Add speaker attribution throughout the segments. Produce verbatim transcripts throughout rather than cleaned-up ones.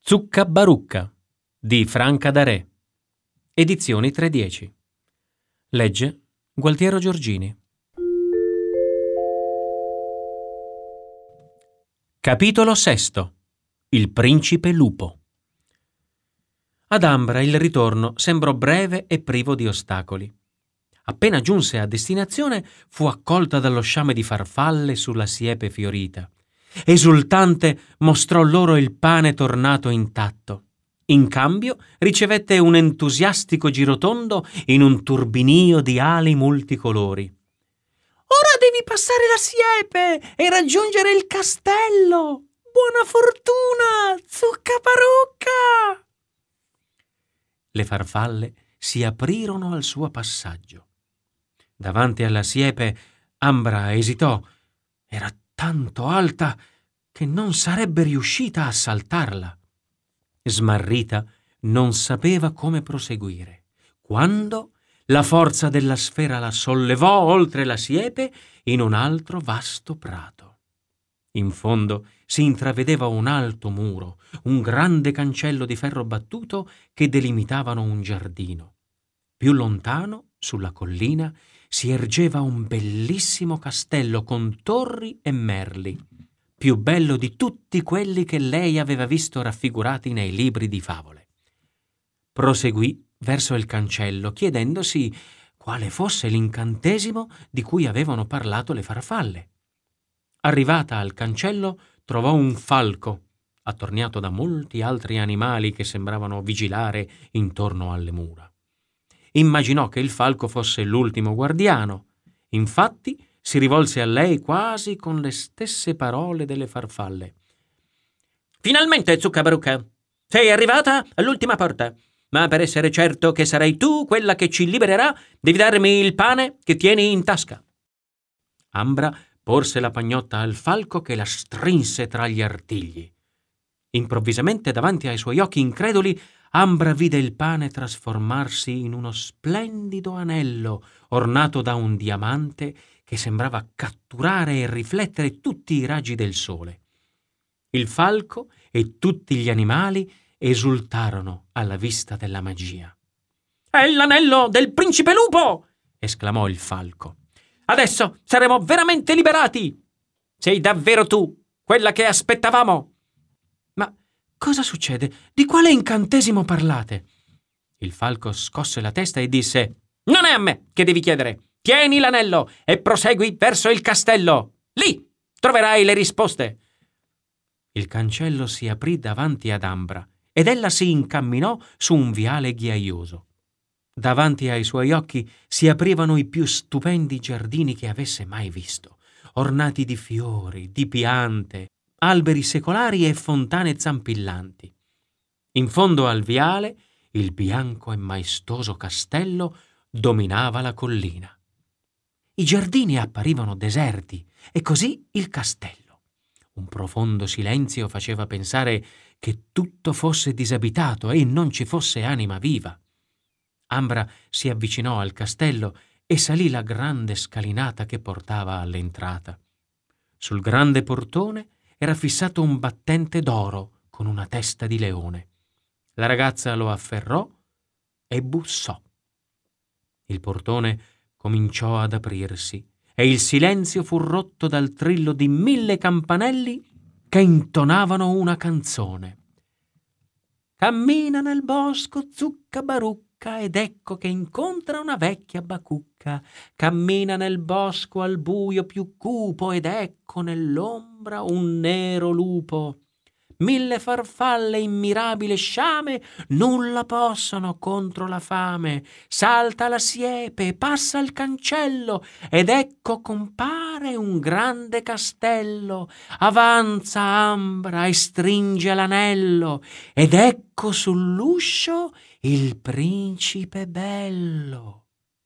Speaker 1: Zucca Barucca di Franca Darè. Edizioni trecentodieci. Legge Gualtiero Giorgini. Capitolo sesto. Il principe lupo. Ad Ambra il ritorno sembrò breve e privo di ostacoli. Appena giunse a destinazione fu accolta dallo sciame di farfalle sulla siepe fiorita. Esultante mostrò loro il pane tornato intatto. In cambio ricevette un entusiastico girotondo in un turbinio di ali multicolori. «Ora devi passare la siepe e raggiungere il castello! Buona fortuna, Zucca Barucca!» Le farfalle si aprirono al suo passaggio. Davanti alla siepe Ambra esitò. Era tanto alta che non sarebbe riuscita a saltarla. Smarrita, non sapeva come proseguire, quando la forza della sfera la sollevò oltre la siepe in un altro vasto prato. In fondo si intravedeva un alto muro, un grande cancello di ferro battuto che delimitavano un giardino. Più lontano, sulla collina, si ergeva un bellissimo castello con torri e merli, più bello di tutti quelli che lei aveva visto raffigurati nei libri di favole. Proseguì verso il cancello, chiedendosi quale fosse l'incantesimo di cui avevano parlato le farfalle. Arrivata al cancello, trovò un falco, attorniato da molti altri animali che sembravano vigilare intorno alle mura. Immaginò che il falco fosse l'ultimo guardiano. Infatti si rivolse a lei quasi con le stesse parole delle farfalle. «Finalmente, Zucca Barucca! Sei arrivata all'ultima porta, ma per essere certo che sarai tu quella che ci libererà, devi darmi il pane che tieni in tasca». Ambra porse la pagnotta al falco che la strinse tra gli artigli. Improvvisamente, davanti ai suoi occhi increduli, Ambra vide il pane trasformarsi in uno splendido anello ornato da un diamante che sembrava catturare e riflettere tutti i raggi del sole. Il falco e tutti gli animali esultarono alla vista della magia. «È l'anello del principe lupo!» esclamò il falco. «Adesso saremo veramente liberati! Sei davvero tu quella che aspettavamo!» «Ma cosa succede? Di quale incantesimo parlate?» Il falco scosse la testa e disse: «Non è a me che devi chiedere! Tieni l'anello e prosegui verso il castello! Lì troverai le risposte!» Il cancello si aprì davanti ad Ambra ed ella si incamminò su un viale ghiaioso. Davanti ai suoi occhi si aprivano i più stupendi giardini che avesse mai visto, ornati di fiori, di piante, alberi secolari e fontane zampillanti. In fondo al viale, il bianco e maestoso castello dominava la collina. I giardini apparivano deserti e così il castello. Un profondo silenzio faceva pensare che tutto fosse disabitato e non ci fosse anima viva. Ambra si avvicinò al castello e salì la grande scalinata che portava all'entrata. Sul grande portone era fissato un battente d'oro con una testa di leone. La ragazza lo afferrò e bussò. Il portone cominciò ad aprirsi e il silenzio fu rotto dal trillo di mille campanelli che intonavano una canzone. «Cammina nel bosco Zucca Barucca ed ecco che incontra una vecchia bacucca. Cammina nel bosco al buio più cupo ed ecco nell'ombra un nero lupo. Mille farfalle in mirabile sciame nulla possono contro la fame. Salta la siepe, passa il cancello ed ecco compare un grande castello. Avanza Ambra e stringe l'anello ed ecco sull'uscio il principe bello».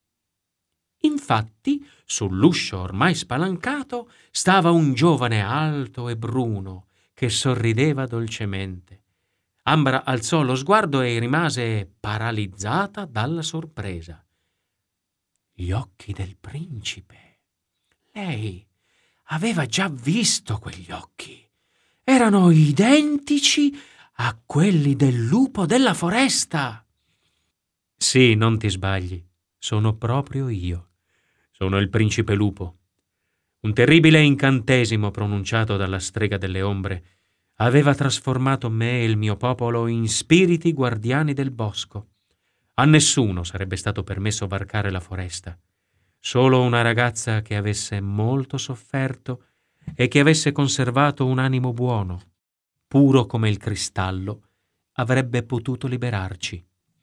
Speaker 1: Infatti, sull'uscio ormai spalancato stava un giovane alto e bruno che sorrideva dolcemente. Ambra alzò lo sguardo e rimase paralizzata dalla sorpresa. Gli occhi del principe. Lei aveva già visto quegli occhi. Erano identici a quelli del lupo della foresta. Sì, non ti sbagli, sono proprio io. Sono il principe lupo. Un terribile incantesimo pronunciato dalla strega delle ombre aveva trasformato me e il mio popolo in spiriti guardiani del bosco. A nessuno sarebbe stato permesso varcare la foresta. Solo una ragazza che avesse molto sofferto e che avesse conservato un animo buono, puro come il cristallo, avrebbe potuto liberarci.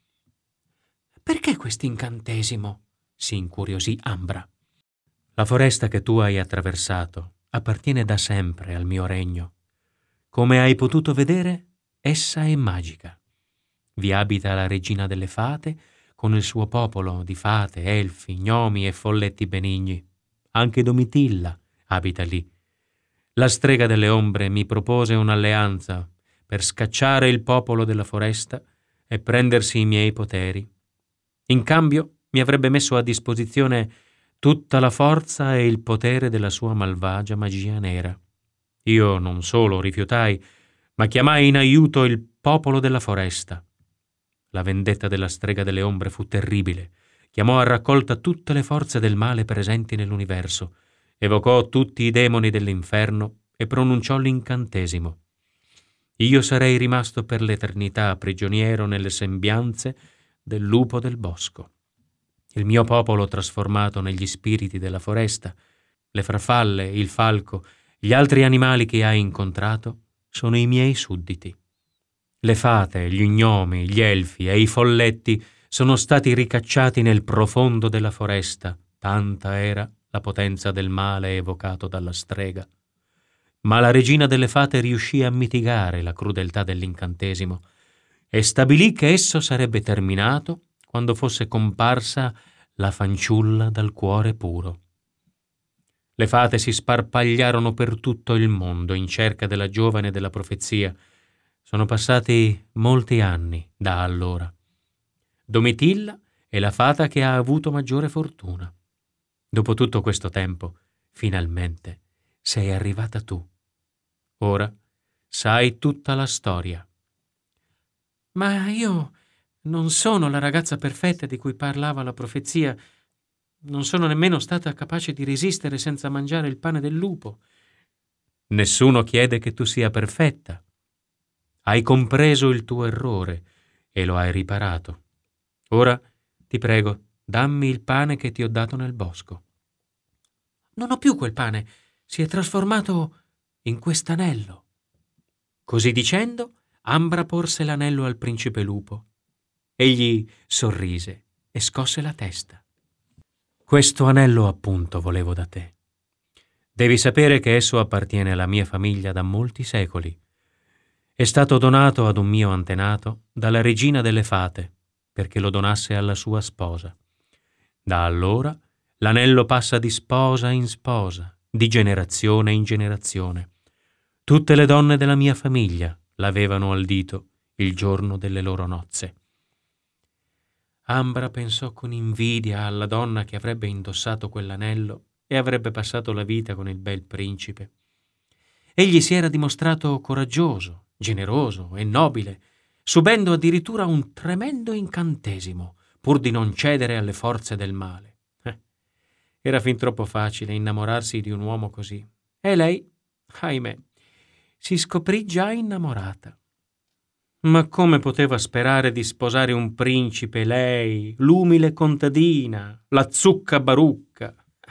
Speaker 1: Perché quest'incantesimo? Si incuriosì Ambra. La foresta che tu hai attraversato appartiene da sempre al mio regno. Come hai potuto vedere, essa è magica. Vi abita la regina delle fate con il suo popolo di fate, elfi, gnomi e folletti benigni. Anche Domitilla abita lì. La strega delle ombre mi propose un'alleanza per scacciare il popolo della foresta e prendersi i miei poteri. In cambio mi avrebbe messo a disposizione tutta la forza e il potere della sua malvagia magia nera. Io non solo rifiutai, ma chiamai in aiuto il popolo della foresta. La vendetta della strega delle ombre fu terribile. Chiamò a raccolta tutte le forze del male presenti nell'universo, evocò tutti i demoni dell'inferno e pronunciò l'incantesimo. Io sarei rimasto per l'eternità prigioniero nelle sembianze del lupo del bosco. Il mio popolo trasformato negli spiriti della foresta, le farfalle, il falco, gli altri animali che hai incontrato sono i miei sudditi. Le fate, gli gnomi, gli elfi e i folletti sono stati ricacciati nel profondo della foresta, tanta era la potenza del male evocato dalla strega. Ma la regina delle fate riuscì a mitigare la crudeltà dell'incantesimo e stabilì che esso sarebbe terminato quando fosse comparsa la fanciulla dal cuore puro. Le fate si sparpagliarono per tutto il mondo in cerca della giovane della profezia. Sono passati molti anni da allora. Domitilla è la fata che ha avuto maggiore fortuna. Dopo tutto questo tempo, finalmente, sei arrivata tu. Ora sai tutta la storia. Ma io non sono la ragazza perfetta di cui parlava la profezia. Non sono nemmeno stata capace di resistere senza mangiare il pane del lupo. Nessuno chiede che tu sia perfetta. Hai compreso il tuo errore e lo hai riparato. Ora, ti prego, dammi il pane che ti ho dato nel bosco. Non ho più quel pane. Si è trasformato in quest'anello. Così dicendo, Ambra porse l'anello al principe lupo. Egli sorrise e scosse la testa. Questo anello appunto volevo da te. Devi sapere che esso appartiene alla mia famiglia da molti secoli. È stato donato ad un mio antenato dalla regina delle fate perché lo donasse alla sua sposa. Da allora l'anello passa di sposa in sposa, di generazione in generazione. Tutte le donne della mia famiglia l'avevano al dito il giorno delle loro nozze. Ambra pensò con invidia alla donna che avrebbe indossato quell'anello e avrebbe passato la vita con il bel principe. Egli si era dimostrato coraggioso, generoso e nobile, subendo addirittura un tremendo incantesimo, pur di non cedere alle forze del male. Eh, era fin troppo facile innamorarsi di un uomo così. E lei, ahimè, si scoprì già innamorata. Ma come poteva sperare di sposare un principe, lei, l'umile contadina, la zucca barucca?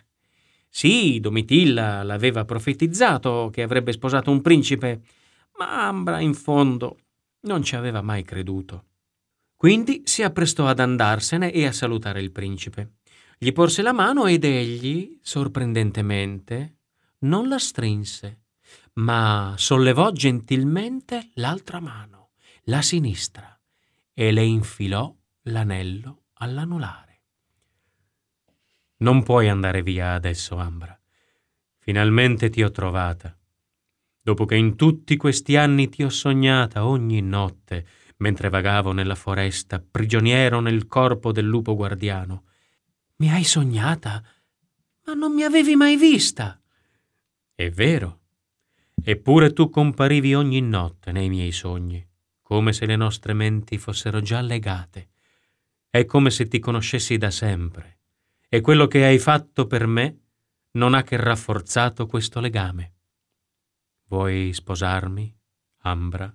Speaker 1: Sì, Domitilla l'aveva profetizzato che avrebbe sposato un principe, ma Ambra, in fondo, non ci aveva mai creduto. Quindi si apprestò ad andarsene e a salutare il principe. Gli porse la mano ed egli, sorprendentemente, non la strinse, ma sollevò gentilmente l'altra mano, la sinistra, e le infilò l'anello all'anulare. Non puoi andare via adesso, Ambra. Finalmente ti ho trovata. Dopo che in tutti questi anni ti ho sognata ogni notte, mentre vagavo nella foresta, prigioniero nel corpo del lupo guardiano. Mi hai sognata? Ma non mi avevi mai vista. È vero. Eppure tu comparivi ogni notte nei miei sogni. come se le nostre menti fossero già legate. È come se ti conoscessi da sempre, e quello che hai fatto per me non ha che rafforzato questo legame. Vuoi sposarmi, Ambra?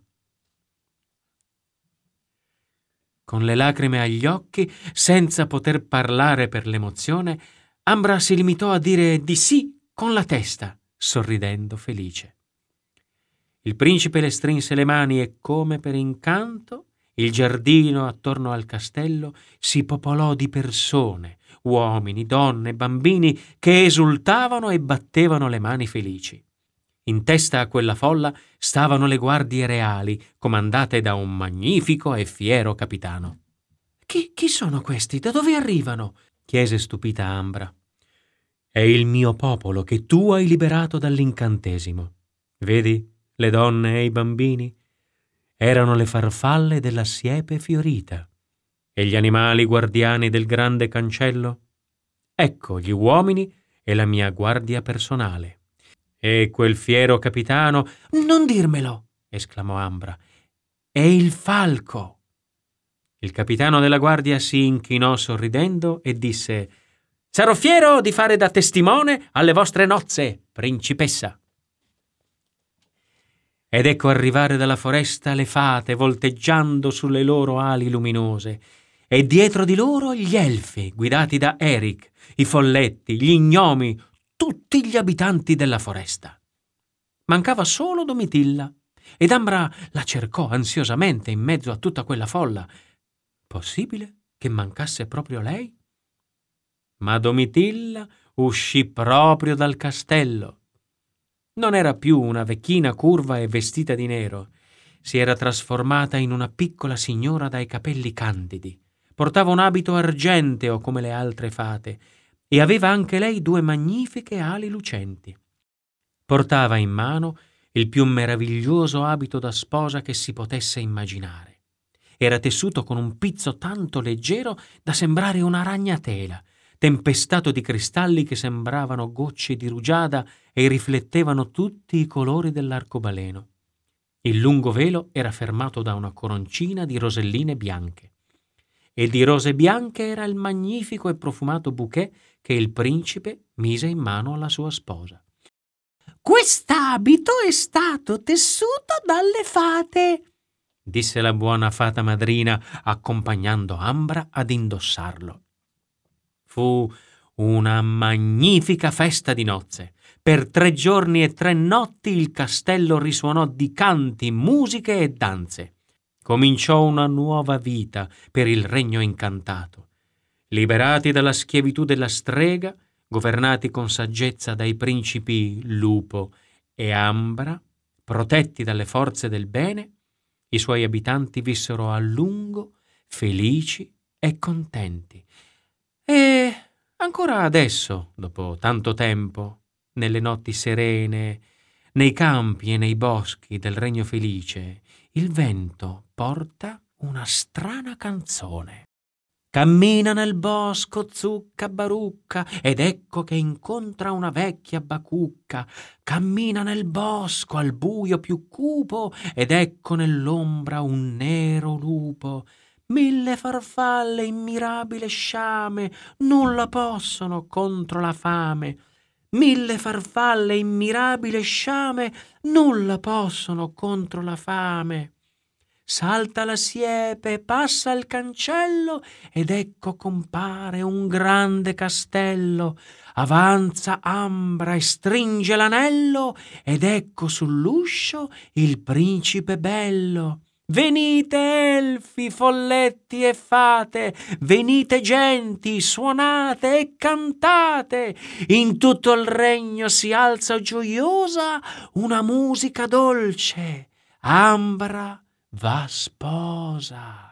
Speaker 1: Con le lacrime agli occhi, senza poter parlare per l'emozione, Ambra si limitò a dire di sì con la testa, sorridendo felice. Il principe le strinse le mani e, come per incanto, il giardino attorno al castello si popolò di persone, uomini, donne, bambini che esultavano e battevano le mani felici. In testa a quella folla stavano le guardie reali, comandate da un magnifico e fiero capitano. Chi, chi sono questi? Da dove arrivano? Chiese stupita Ambra. È il mio popolo che tu hai liberato dall'incantesimo. Vedi le donne e i bambini? Erano le farfalle della siepe fiorita. E gli animali guardiani del grande cancello? Ecco gli uomini e la mia guardia personale. E quel fiero capitano... Non dirmelo! Esclamò Ambra. È il falco! Il capitano della guardia si inchinò sorridendo e disse: Sarò fiero di fare da testimone alle vostre nozze, principessa. Ed ecco arrivare dalla foresta le fate volteggiando sulle loro ali luminose, e dietro di loro gli elfi guidati da Eric, i folletti, gli gnomi, tutti gli abitanti della foresta. Mancava solo Domitilla, ed Ambra la cercò ansiosamente in mezzo a tutta quella folla. Possibile che mancasse proprio lei? Ma Domitilla uscì proprio dal castello. Non era più una vecchina curva e vestita di nero. Si era trasformata in una piccola signora dai capelli candidi. Portava un abito argenteo come le altre fate e aveva anche lei due magnifiche ali lucenti. Portava in mano il più meraviglioso abito da sposa che si potesse immaginare. Era tessuto con un pizzo tanto leggero da sembrare una ragnatela, tempestato di cristalli che sembravano gocce di rugiada e riflettevano tutti i colori dell'arcobaleno. Il lungo velo era fermato da una coroncina di roselline bianche. E di rose bianche era il magnifico e profumato bouquet che il principe mise in mano alla sua sposa. «Quest'abito è stato tessuto dalle fate», disse la buona fata madrina, accompagnando Ambra ad indossarlo. Fu una magnifica festa di nozze. Per tre giorni e tre notti il castello risuonò di canti, musiche e danze. Cominciò una nuova vita per il regno incantato. Liberati dalla schiavitù della strega, governati con saggezza dai principi Lupo e Ambra, protetti dalle forze del bene, i suoi abitanti vissero a lungo, felici e contenti. E ancora adesso, dopo tanto tempo, nelle notti serene, nei campi e nei boschi del regno felice, il vento porta una strana canzone. Cammina nel bosco zucca barucca ed ecco che incontra una vecchia bacucca. Cammina nel bosco al buio più cupo ed ecco nell'ombra un nero lupo. Mille farfalle in mirabile sciame nulla possono contro la fame. Mille farfalle in mirabile sciame nulla possono contro la fame. Salta la siepe, passa il cancello ed ecco compare un grande castello. Avanza Ambra e stringe l'anello ed ecco sull'uscio il principe bello. Venite elfi, folletti e fate, venite genti, suonate e cantate. In tutto il regno si alza gioiosa una musica dolce. Ambra va sposa.